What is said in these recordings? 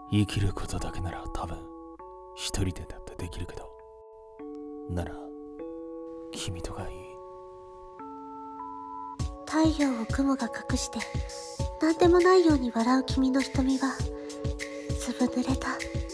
生きることだけなら多分一人でだってできるけど、なら君とがいい。 太陽を雲が隠して何でもないように笑う君の瞳はずぶ濡れた。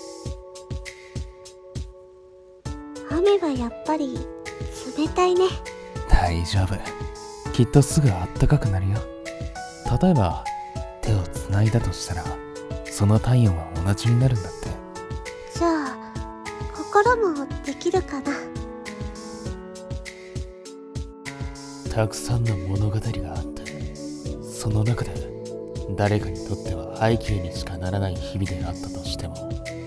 雨はやっぱり冷たいね。 大丈夫、きっとすぐあったかくなるよ。例えば手をつないだとしたら、その体温は同じになるんだって。 じゃあ心もできるかな。 たくさんの物語があって、その中で誰かにとっては背景にしかならない日々であったとしても、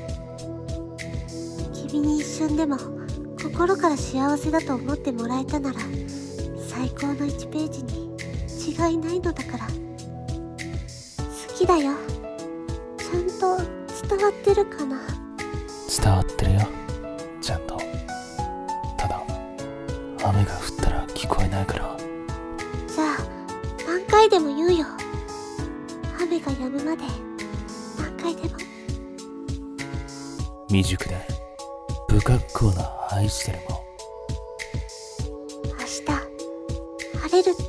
君に一瞬でも心から幸せだと思ってもらえたなら最高の1ページに違いないのだから。好きだよ。ちゃんと伝わってるかな。 伝わってるよ、ちゃんと。ただ雨が降ったら聞こえないから。 じゃあ何回でも言うよ。雨が止むまで何回でも。 未熟で不格好な愛してるも。 明日晴れるって